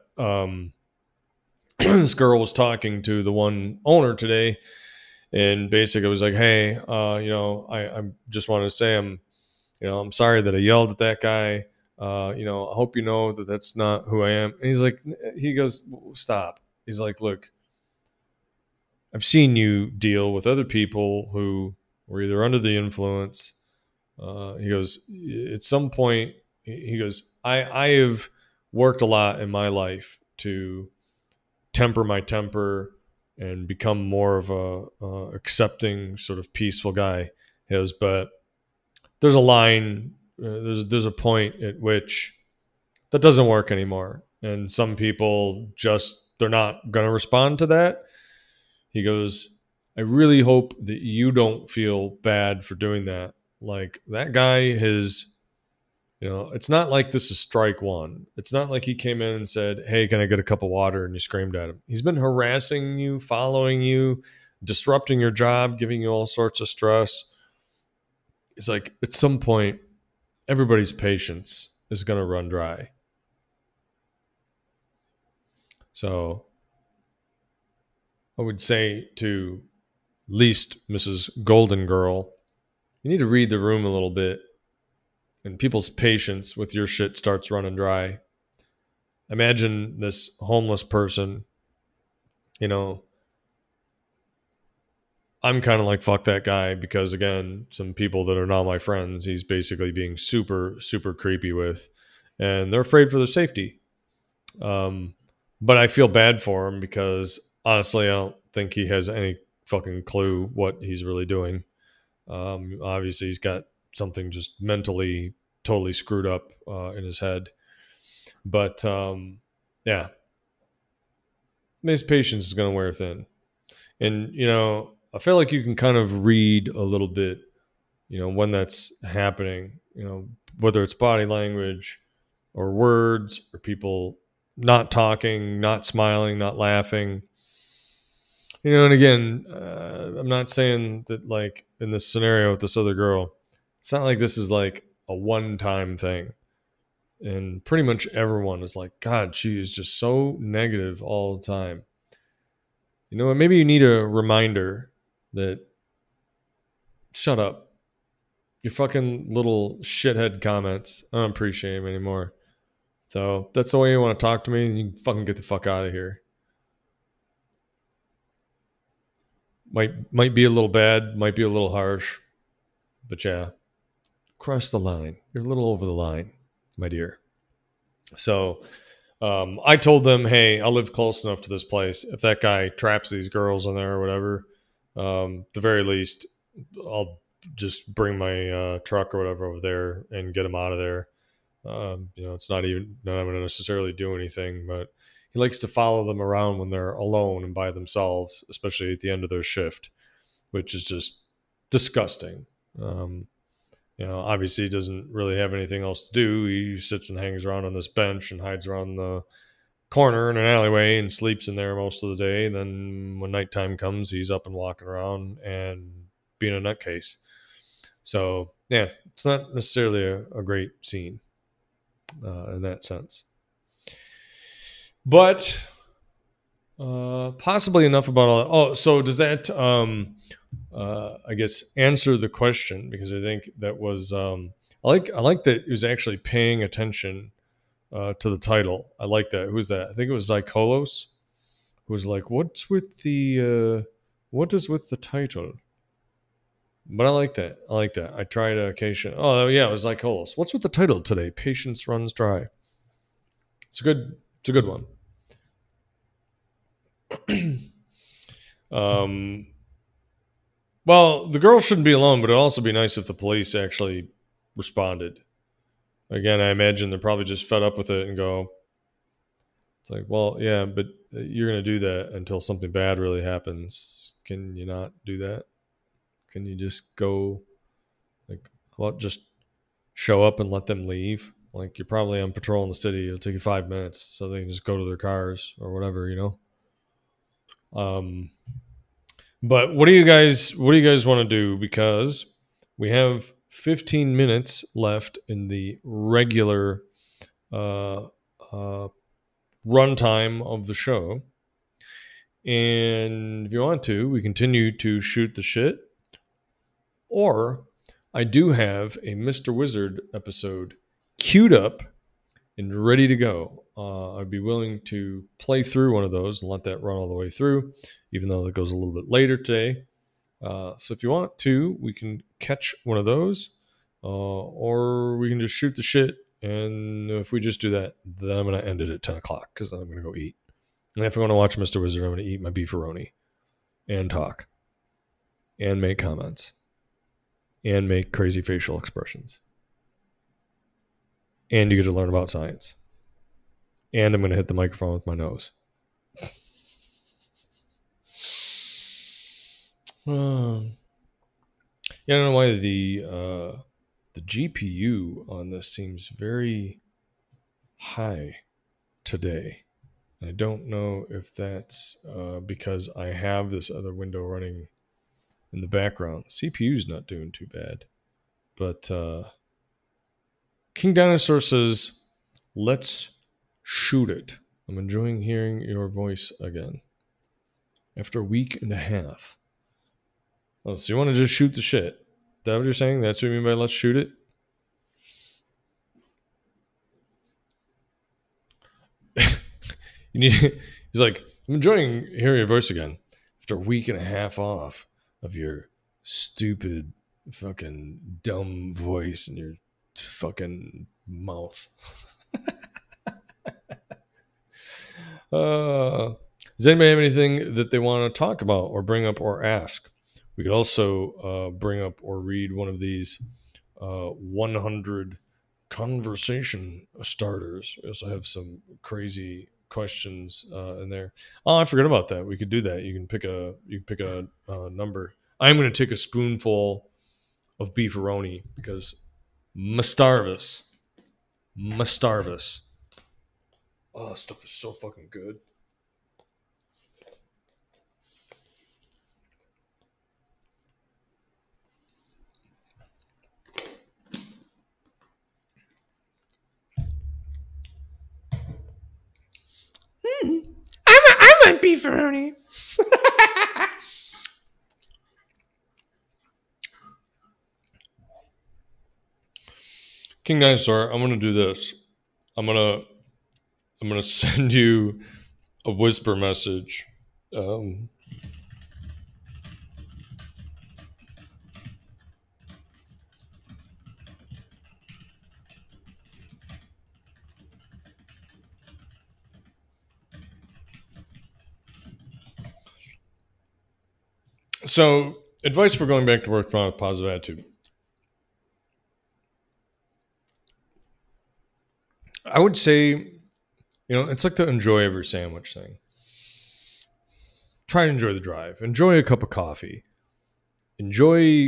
this girl was talking to the one owner today and basically was like, hey, I just wanted to say I'm sorry that I yelled at that guy. I hope you know that that's not who I am. And he goes, stop. He's like, look, I've seen you deal with other people who were either under the influence. He goes, at some point, he goes, I have worked a lot in my life to temper my temper and become more of a accepting sort of peaceful guy. He goes, but there's a line, there's a point at which that doesn't work anymore. And some people they're not going to respond to that. He goes, I really hope that you don't feel bad for doing that. Like, that guy it's not like this is strike one. It's not like he came in and said, hey, can I get a cup of water? And you screamed at him. He's been harassing you, following you, disrupting your job, giving you all sorts of stress. It's like, at some point, everybody's patience is going to run dry. So I would say to least Mrs. Golden Girl, you need to read the room a little bit, and people's patience with your shit starts running dry. Imagine this homeless person, I'm kind of like, fuck that guy, because again, some people that are not my friends, he's basically being super, super creepy with, and they're afraid for their safety. Um, but I feel bad for him because honestly, I don't think he has any fucking clue what he's really doing. Obviously, he's got something just mentally totally screwed up in his head. But yeah, his patience is going to wear thin. And, I feel like you can kind of read a little bit, when that's happening, whether it's body language or words or people not talking, not smiling, not laughing. And again, I'm not saying that like in this scenario with this other girl, it's not like this is like a one time thing. And pretty much everyone is like, God, she is just so negative all the time. You know what? Maybe you need a reminder that shut up. Your fucking little shithead comments, I don't appreciate them anymore. So if that's the way you want to talk to me, you can fucking get the fuck out of here. Might be a little bad, might be a little harsh, but yeah, cross the line. You're a little over the line, my dear. So I told them, hey, I live close enough to this place. If that guy traps these girls in there or whatever, the very least, I'll just bring my truck or whatever over there and get him out of there. It's not going to necessarily do anything, but he likes to follow them around when they're alone and by themselves, especially at the end of their shift, which is just disgusting. Obviously he doesn't really have anything else to do. He sits and hangs around on this bench and hides around the corner in an alleyway and sleeps in there most of the day. Then when nighttime comes, he's up and walking around and being a nutcase. So yeah, it's not necessarily a great scene in that sense. But possibly enough about all that. Oh, so does that, I guess, answer the question? Because I think that was, I like that it was actually paying attention to the title. I like that. Who was that? I think it was Zykolos, who was like, what is with the title? But I like that. I try to occasionally. Oh yeah, it was Zykolos. What's with the title today? Patience runs dry. It's a good one. Well, the girl shouldn't be alone, but it'd also be nice if the police actually responded. Again, I imagine they're probably just fed up with it and go, it's like, well, yeah, but you're going to do that until something bad really happens. Can you not do that? Can you just go, like, well, just show up and let them leave? Like, you're probably on patrol in the city. It'll take you 5 minutes so they can just go to their cars or whatever. But what do you guys want to do? Because we have 15 minutes left in the regular runtime of the show. And if you want to, we continue to shoot the shit. Or I do have a Mr. Wizard episode queued up and ready to go. I'd be willing to play through one of those and let that run all the way through, even though it goes a little bit later today. So if you want to, we can catch one of those, or we can just shoot the shit. And if we just do that, then I'm going to end it at 10 o'clock because then I'm going to go eat. And if I want to watch Mr. Wizard, I'm going to eat my beefaroni and talk and make comments and make crazy facial expressions. And you get to learn about science. And I'm going to hit the microphone with my nose. Yeah, I don't know why the GPU on this seems very high today. I don't know if that's because I have this other window running in the background. CPU's not doing too bad. But King Dinosaur says, let's shoot it. I'm enjoying hearing your voice again. After a week and a half. Oh, so you want to just shoot the shit? Is that what you're saying? That's what you mean by let's shoot it? He's like, I'm enjoying hearing your voice again after a week and a half off. of your stupid fucking dumb voice and your fucking mouth. Does anybody have anything that they want to talk about or bring up or ask? We could also bring up or read one of these 100 conversation starters. We also have some crazy questions in there. Oh, I forgot about that. We could do that. You can pick a number. I'm going to take a spoonful of beefaroni because Mustarvis. Oh, this stuff is so fucking good. I want beefaroni. King Dinosaur, I'm gonna do this. I'm gonna send you a whisper message. Um, so, advice for going back to work with positive attitude. I would say, it's like the enjoy every sandwich thing. Try to enjoy the drive. Enjoy a cup of coffee. Enjoy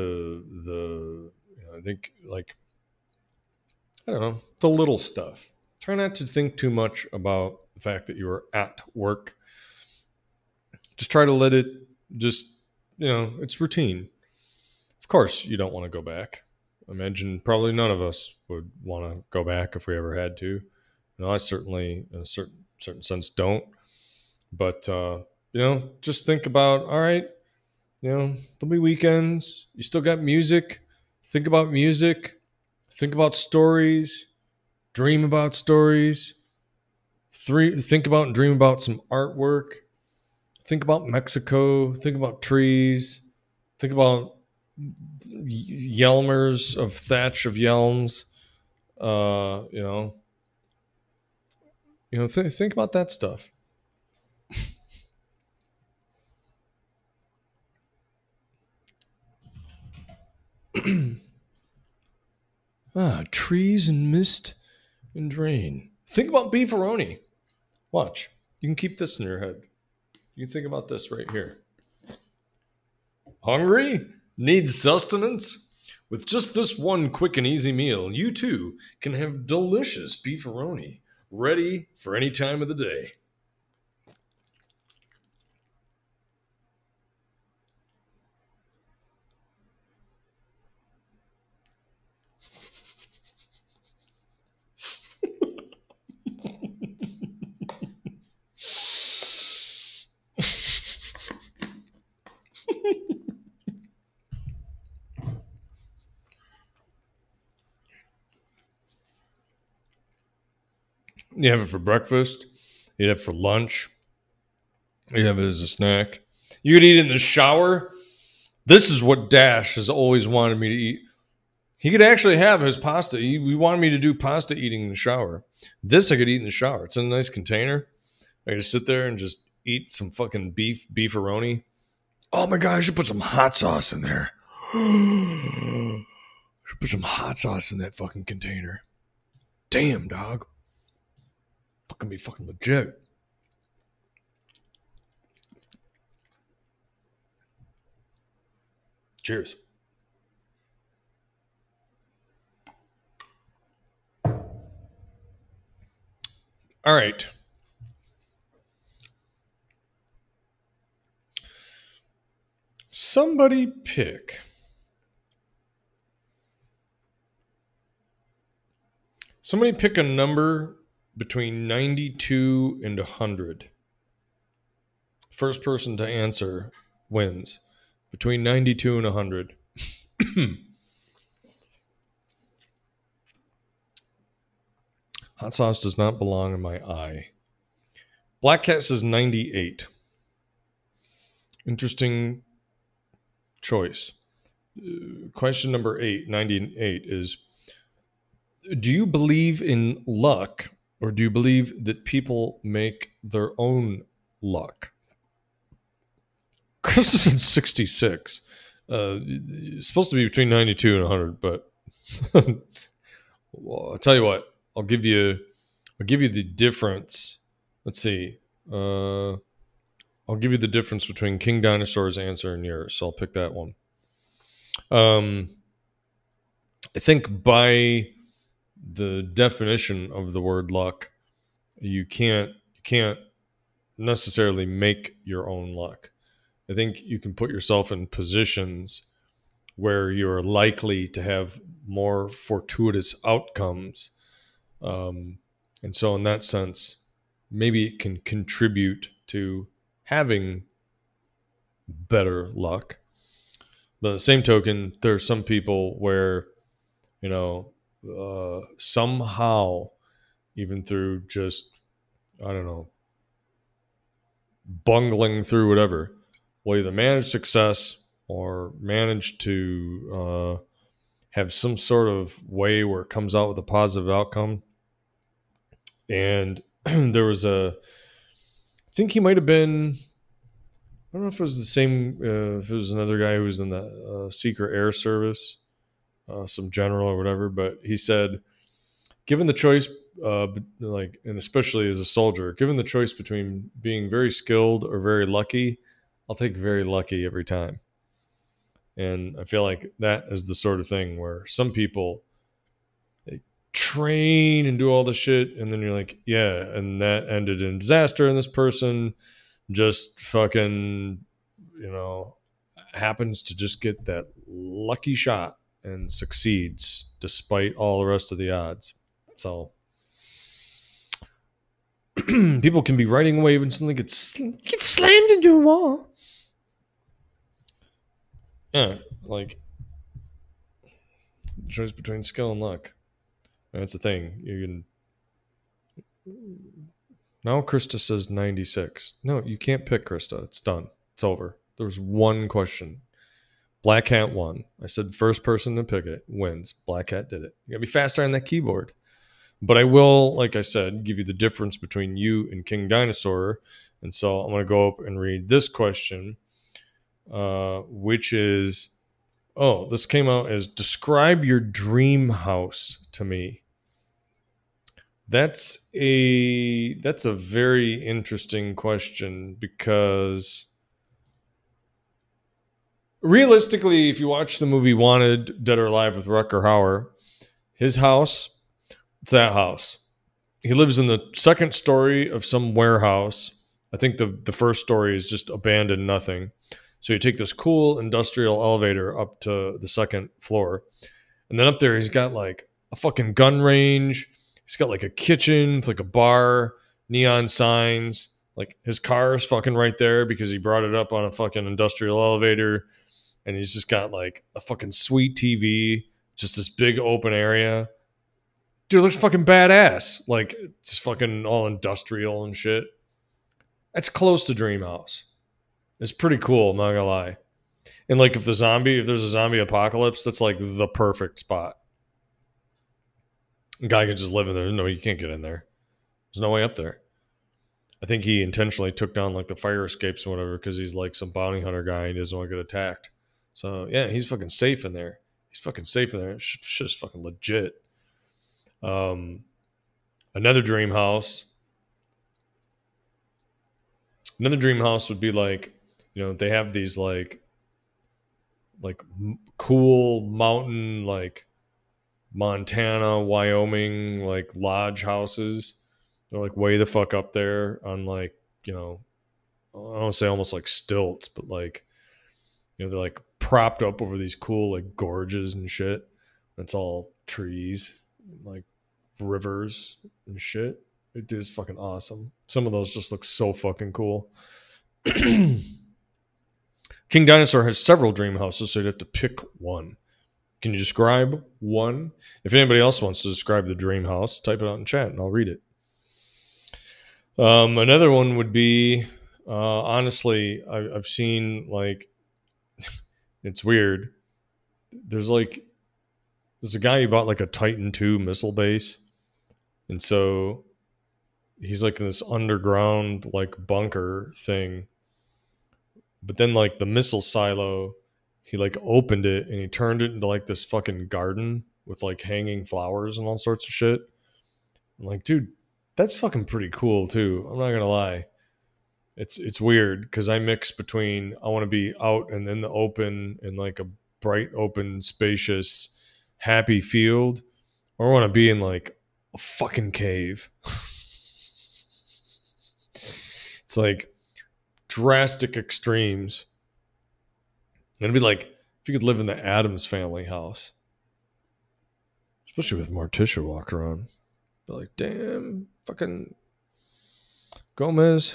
I think, like, I don't know, the little stuff. Try not to think too much about the fact that you are at work. Just try to let it it's routine. Of course, you don't want to go back. I imagine probably none of us would want to go back if we ever had to. I certainly, in a certain sense, don't. But just think about, all right, there'll be weekends. You still got music. Think about music. Think about stories. Dream about stories. Think about and dream about some artwork. Think about Mexico. Think about trees. Think about Yelmers of thatch of Yelms. Think about that stuff. Trees and mist and rain. Think about beefaroni. Watch. You can keep this in your head. You can think about this right here. Hungry? Needs sustenance? With just this one quick and easy meal, you too can have delicious beefaroni, ready for any time of the day. You have it for breakfast. You'd have it for lunch. You have it as a snack. You could eat it in the shower. This is what Dash has always wanted me to eat. He could actually have his pasta. We wanted me to do pasta eating in the shower. This I could eat in the shower. It's in a nice container. I could sit there and just eat some fucking beefaroni. Oh my god, I should put some hot sauce in there. I should put some hot sauce in that fucking container. Damn, dog. Fucking be fucking legit. Cheers. All right. Somebody pick. Somebody pick a number between 92 and 100. First person to answer wins. Between 92 and 100. Hot sauce does not belong in my eye. Black Cat says 98. Interesting choice. Question number 98 is, do you believe in luck, or do you believe that people make their own luck? Chris is in 66. It's supposed to be between 92 and 100, but well, I'll tell you what. I'll give you the difference. Let's see. I'll give you the difference between King Dinosaur's answer and yours. So I'll pick that one. I think by the definition of the word luck, you can't necessarily make your own luck. I think you can put yourself in positions where you're likely to have more fortuitous outcomes. And so, in that sense, maybe it can contribute to having better luck. But at the same token, there are some people where, somehow, even through just, I don't know, bungling through whatever, will either manage success or manage to have some sort of way where it comes out with a positive outcome. And there was I think he might have been, I don't know if it was the same, if it was another guy who was in the Secret Air Service, some general or whatever, but he said, given the choice, and especially as a soldier, given the choice between being very skilled or very lucky, I'll take very lucky every time. And I feel like that is the sort of thing where some people, they train and do all the shit, and then you're like, yeah, and that ended in disaster, and this person just fucking, happens to just get that lucky shot and succeeds despite all the rest of the odds. So people can be riding a wave and suddenly get slammed into a wall. Yeah, like choice between skill and luck. That's the thing. You can. Now Krista says 96. No, you can't pick Krista. It's done. It's over. There's one question. Black Hat won. I said first person to pick it wins. Black Hat did it. You gotta be faster on that keyboard. But I will, like I said, give you the difference between you and King Dinosaur. And so I'm going to go up and read this question, which is, this came out as, describe your dream house to me. That's a very interesting question, because realistically, if you watch the movie Wanted, Dead or Alive with Rutger Hauer, his house, it's that house. He lives in the second story of some warehouse. I think the first story is just abandoned nothing. So you take this cool industrial elevator up to the second floor. And then up there, he's got like a fucking gun range. He's got like a kitchen with like a bar, neon signs. Like his car is fucking right there because he brought it up on a fucking industrial elevator. And he's just got like a fucking sweet TV, just this big open area. Dude, it looks fucking badass. Like, it's fucking all industrial and shit. That's close to Dream House. It's pretty cool, I'm not gonna lie. And like, if there's a zombie apocalypse, that's like the perfect spot. A guy could just live in there. No, you can't get in there. There's no way up there. I think he intentionally took down like the fire escapes and whatever because he's like some bounty hunter guy and he doesn't want to get attacked. So yeah, he's fucking safe in there. He's fucking safe in there. Shit is fucking legit. Another dream house would be like, they have these like cool mountain, like Montana, Wyoming, like lodge houses. They're like way the fuck up there on like, I don't want to say almost like stilts, but like, they're like propped up over these cool like gorges and shit. It's all trees, like rivers and shit. It is fucking awesome. Some of those just look so fucking cool. King Dinosaur has several dream houses, so you'd have to pick one. Can you describe one? If anybody else wants to describe the dream house, type it out in chat and I'll read it. Another one would be, honestly, I've seen like It's weird. There's a guy who bought like a Titan II missile base, and so he's like in this underground like bunker thing. But then like the missile silo, he like opened it and he turned it into like this fucking garden with like hanging flowers and all sorts of shit. I'm like, dude, that's fucking pretty cool too. I'm not gonna lie. It's weird because I mix between I want to be out and in the open in like a bright, open, spacious, happy field, or I want to be in like a fucking cave. It's like drastic extremes. It'd be like if you could live in the Addams Family house, especially with Morticia walking around. Be like, damn, fucking Gomez.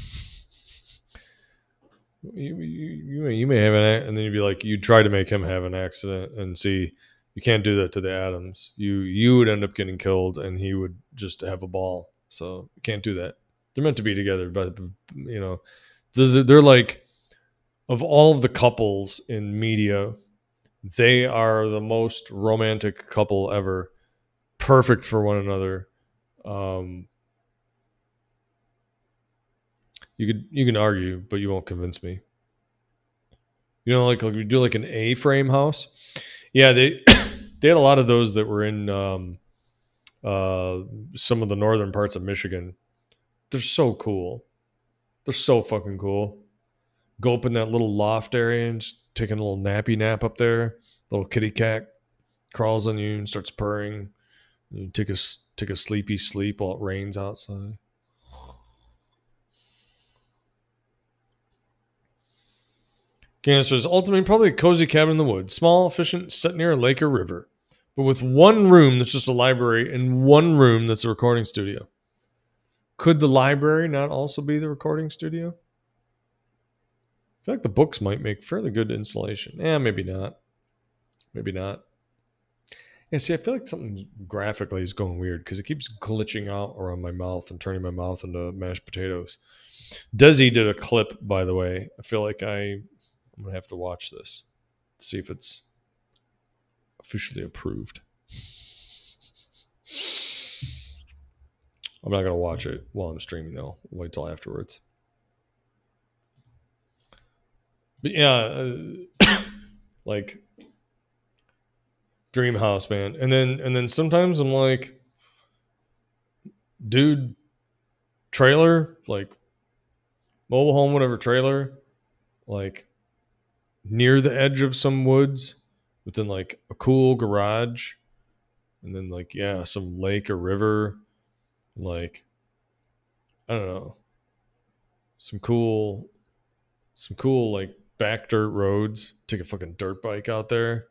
You may have and then you'd be like, you try to make him have an accident, and see, you can't do that to the Addams. You would end up getting killed, and he would just have a ball. So you can't do that. They're meant to be together, but you know, they're like, of all of the couples in media, they are the most romantic couple ever. Perfect for one another. You can argue, but you won't convince me. You know, like we do like an A-frame house. Yeah, they they had a lot of those that were in some of the northern parts of Michigan. They're so cool. They're so fucking cool. Go up in that little loft area and just take a little nappy nap up there. Little kitty cat crawls on you and starts purring. You take a sleepy sleep while it rains outside. Cancer is ultimately probably a cozy cabin in the woods, small, efficient, set near a lake or river, but with one room that's just a library and one room that's a recording studio. Could the library not also be the recording studio? I feel like the books might make fairly good installation. Yeah, maybe not. Maybe not. Yeah, see, I feel like something graphically is going weird because it keeps glitching out around my mouth and turning my mouth into mashed potatoes. Desi did a clip, by the way. I feel like I'm going to have to watch this to see if it's officially approved. I'm not going to watch it while I'm streaming, though. I'll wait till afterwards. But yeah, like dream house, man. And then sometimes I'm like, dude, trailer, like mobile home, whatever, trailer, like near the edge of some woods, within like a cool garage, and then like, yeah, some lake or river, like, I don't know, some cool like back dirt roads. Take a fucking dirt bike out there.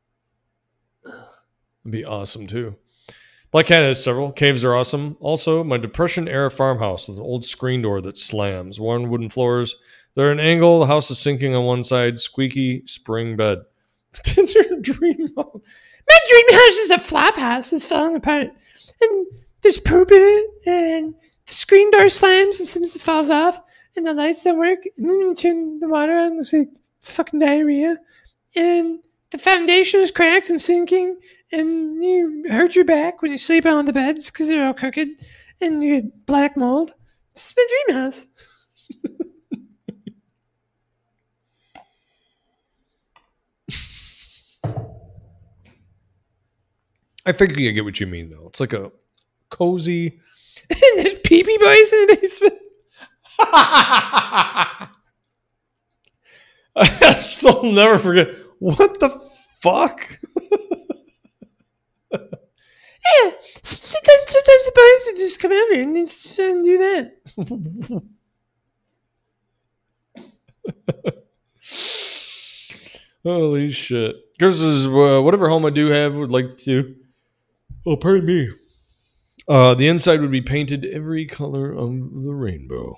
It'd be awesome too. Black Cat has several. Caves are awesome. Also, my Depression era farmhouse with an old screen door that slams. Worn wooden floors. They're at an angle. The house is sinking on one side. Squeaky spring bed. It's your dream house. My dream house is a flop house that's falling apart. And there's poop in it. And the screen door slams as soon as it falls off. And the lights don't work. And then you turn the water on, it looks like fucking diarrhea. And the foundation is cracked and sinking. And you hurt your back when you sleep on the beds because they're all crooked. And you get black mold. This is my dream house. I think I get what you mean, though. It's like a cozy. And there's pee-pee boys in the basement. I still never forget. What the fuck? Yeah, sometimes the boys would just come over and just do that. Holy shit. This is whatever home I do have would like to. Oh, pardon me. The inside would be painted every color of the rainbow.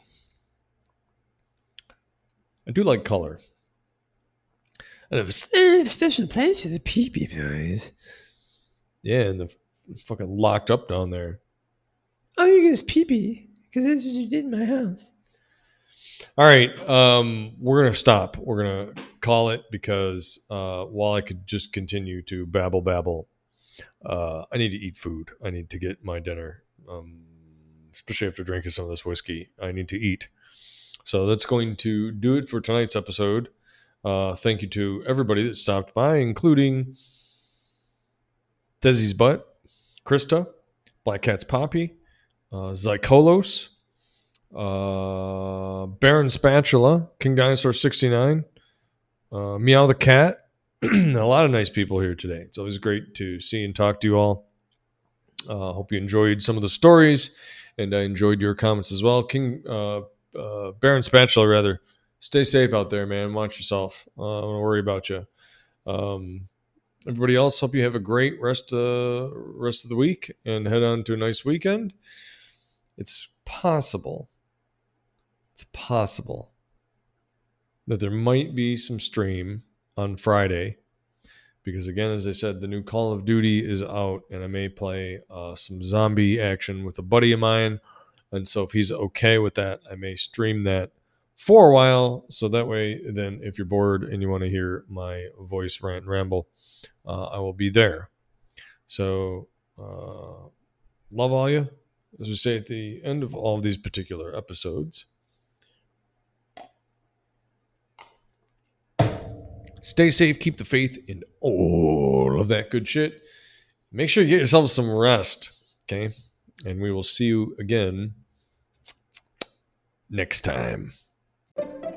I do like color. I have a special place for the pee-pee boys. Yeah, and the fucking locked up down there. Oh, you guys pee-pee. Because that's what you did in my house. All right, we're going to stop. We're going to call it because while I could just continue to babble, I need to eat food. I need to get my dinner, especially after drinking some of this whiskey. I need to eat. So that's going to do it for tonight's episode. Thank you to everybody that stopped by, including Desi's Butt, Krista, Black Cat's Poppy, Zykolos, Baron Spatula, King Dinosaur 69, Meow the Cat. A lot of nice people here today. It's always great to see and talk to you all. Hope you enjoyed some of the stories, and I enjoyed your comments as well. Baron Spatula, rather. Stay safe out there, man. Watch yourself. I don't want to worry about you. Everybody else, hope you have a great rest of the week and head on to a nice weekend. It's possible that there might be some stream on Friday because, again, as I said, the new Call of Duty is out, and I may play some zombie action with a buddy of mine. And so if he's okay with that, I may stream that for a while. So that way, then if you're bored and you want to hear my voice rant and ramble, I will be there. So love all you, as we say at the end of all of these particular episodes. Stay safe, keep the faith in all of that good shit. Make sure you get yourself some rest, okay? And we will see you again next time.